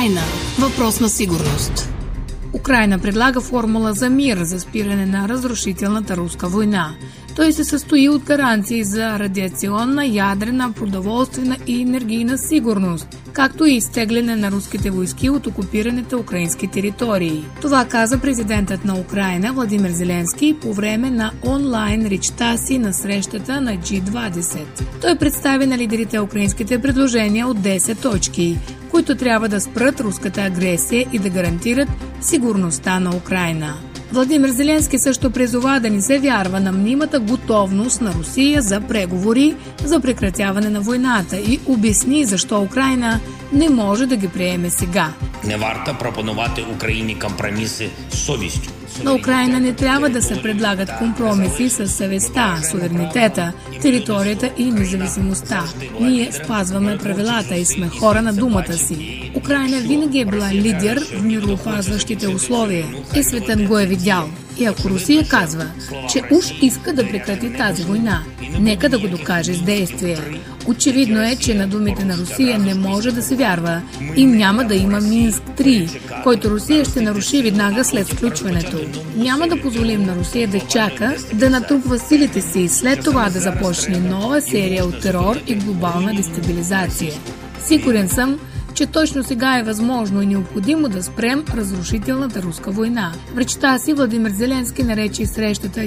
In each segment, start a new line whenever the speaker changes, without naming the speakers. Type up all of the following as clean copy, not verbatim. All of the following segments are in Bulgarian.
Украйна – въпрос на сигурност. Украйна предлага формула за мир за спиране на разрушителната руска война. Той се състои от гаранции за радиационна, ядрена, продоволствена и енергийна сигурност, както и изтегляне на руските войски от окупираните украински територии. Това каза президентът на Украйна Владимир Зеленски по време на онлайн речта си на срещата на G20. Той представи на лидерите украинските предложения от 10 точки, които трябва да спрат руската агресия и да гарантират сигурността на Украйна. Владимир Зеленски също призова да не се вярва на мнимата готовност на Русия за преговори за прекратяване на войната и обясни защо Украйна не може да ги приеме сега.
Не варто пропонувати Україні компромиси з совістю.
На Украйна не трябва да се предлагат компромиси с съвестта, суверенитета, територията и независимостта. Ние спазваме правилата и сме хора на думата си. Украйна винаги е била лидер в мироопазващите условия и светът го е видял. И ако Русия казва, че уж иска да прекрати тази война, нека да го докаже с действия. Очевидно е, че на думите на Русия не може да се вярва и няма да има Минск 3, който Русия ще наруши веднага след сключването. Няма да позволим на Русия да чака да натрупва силите си и след това да започне нова серия от терор и глобална дестабилизация. Сигурен съм, че точно сега е възможно и необходимо да спрем разрушителната руска война. В речта си Владимир Зеленски нарече срещата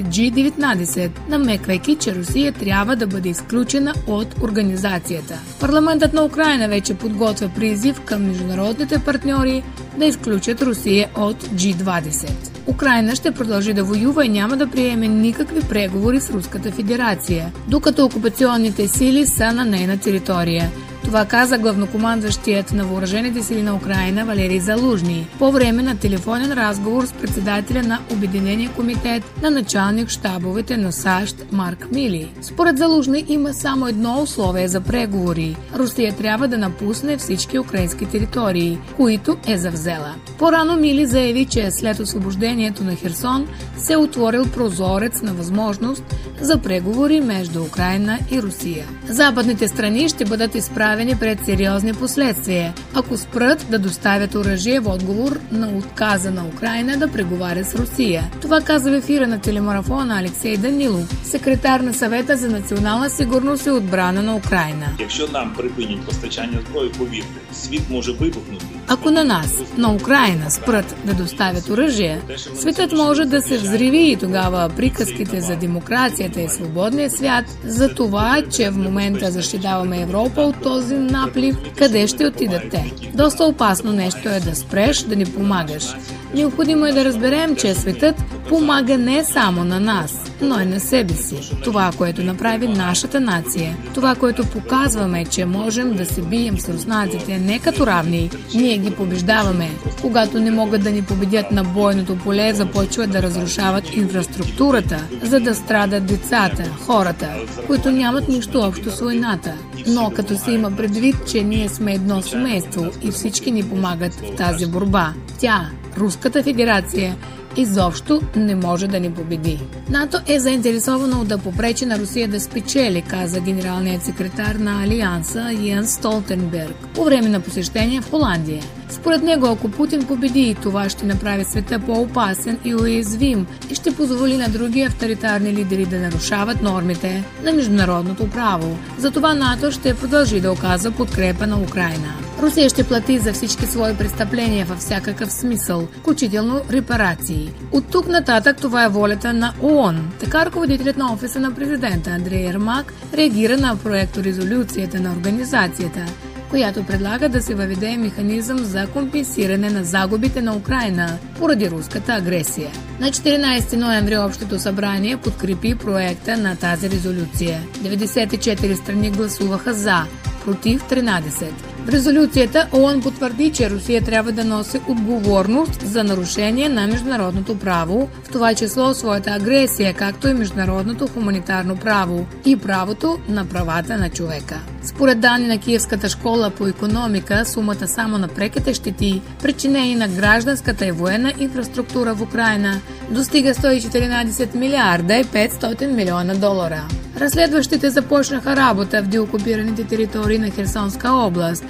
G19, намеквайки, че Русия трябва да бъде изключена от организацията. Парламентът на Украйна вече подготвя призив към международните партньори да изключат Русия от G20. Украйна ще продължи да воюва и няма да приеме никакви преговори с Руската федерация, докато окупационните сили са на нейна територия. Това каза главнокомандващият на въоръжените сили на Украйна Валерий Залужний по време на телефонен разговор с председателя на Обединения комитет на началник щабовете на САЩ Марк Мили. Според Залужний има само едно условие за преговори. Русия трябва да напусне всички украински територии, които е завзела. По-рано Мили заяви, че след освобождението на Херсон се е отворил прозорец на възможност за преговори между Украйна и Русия. Западните страни ще бъдат изправени пред сериозни последствия, ако спрат да доставят оръжие в отговор на отказа на Украйна да преговаря с Русия. Това каза в ефира на телемарафона Алексей Данилов, секретар на Съвета за национална сигурност и отбрана на Украйна.
Якщо нам припинять постачання зброї, повірте, світ може вибухнути.
Ако на нас, на Украйна, спрат да доставят оръжие, светът може да се взриви и тогава приказките за демокрацията и свободния свят, за това, че в момента защитаваме Европа от този наплив, къде ще отидат те? Доста опасно нещо е да спреш, да ни помагаш. Необходимо е да разберем, че светът помага не само на нас, но и на себе си. Това, което направи нашата нация, това, което показваме, че можем да се бием с руснаците не като равни, ние ги побеждаваме. Когато не могат да ни победят на бойното поле, започват да разрушават инфраструктурата, за да страдат децата, хората, които нямат нищо общо с войната. Но като се има предвид, че ние сме едно семейство и всички ни помагат в тази борба, тя, Руската федерация, изобщо не може да ни победи. НАТО е заинтересовано да попречи на Русия да спечели, каза генералният секретар на Алианса Йенс Столтенберг по време на посещение в Холандия. Според него, ако Путин победи, това ще направи света по-опасен и уязвим и ще позволи на други авторитарни лидери да нарушават нормите на международното право. Затова НАТО ще продължи да оказва подкрепа на Украйна. Русия ще плати за всички свои престъпления във всякакъв смисъл, включително репарации. От тук нататък това е волята на ООН. Така ръководителят на офиса на президента Андрей Ермак реагира на проекторезолюцията на организацията, която предлага да се въведе механизъм за компенсиране на загубите на Украйна поради руската агресия. На 14 ноември Общото събрание подкрепи проекта на тази резолюция. 94 страни гласуваха за, против 13. В резолюцията ООН потвърди, че Русия трябва да носи отговорност за нарушение на международното право, в това число своята агресия, както и международното хуманитарно право и правото на правата на човека. Според данни на Киевската школа по икономика, сумата само на преките щети, причинени на гражданската и военна инфраструктура в Украйна, достига 114 милиарда и 500 милиона долара. Разследващите започнаха работа в деокупираните територии на Херсонска област,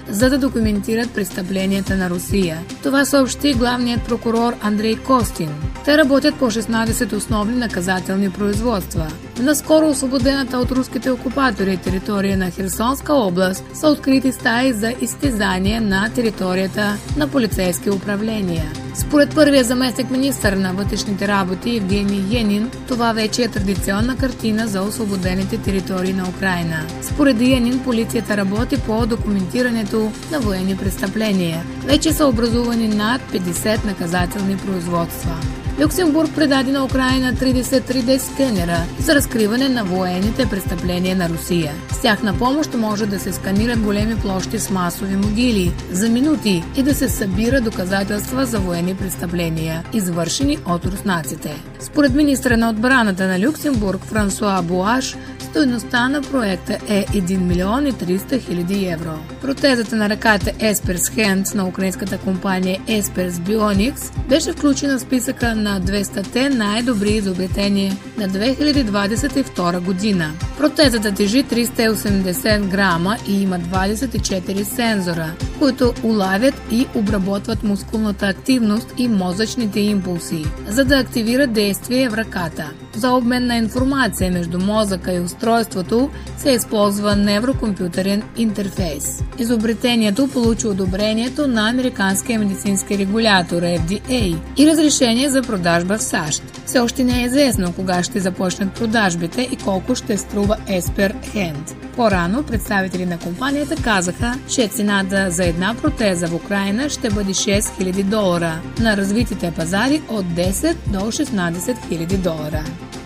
за да документират престъпленията на Русия. Това съобщи главният прокурор Андрей Костин. Те работят по 16 основни наказателни производства. В наскоро освободената от руските окупатори територия на Херсонска област са открити стаи за изтезание на територията на полицейски управления. Според първия заместник-министър на вътрешните работи Евгений Енин, това вече е традиционна картина за освободените територии на Украйна. Според Енин, полицията работи по документирането на военни престъпления. Вече са образувани над 50 наказателни производства. Люксембург предаде на Украйна 33 скенера за разкриване на военните престъпления на Русия. С тяхна помощ може да се сканират големи площи с масови могили за минути и да се събира доказателства за военни престъпления, извършени от руснаците. Според министра на отбраната на Люксембург Франсуа Буаш, стойността на проекта е 1 милион и 300 хиляди евро. Протезата на ръката Espers Hand на украинската компания Espers Bionics беше включена в списъка на 200-те най-добри изобретения на 2022 година. Протезата тежи 380 грама и има 24 сензора, които улавят и обработват мускулната активност и мозъчните импулси, за да активират действие в ръката. За обмен на информация между мозъка и устройството се използва неврокомпютърен интерфейс. Изобретението получи одобрението на американския медицински регулятор FDA и разрешение за продажба в САЩ. Все още не е известно кога ще започнат продажбите и колко ще струва Espers Hand. По-рано представители на компанията казаха, че цената за една протеза в Украйна ще бъде $6000, на развитите пазари от 10 до $16 000.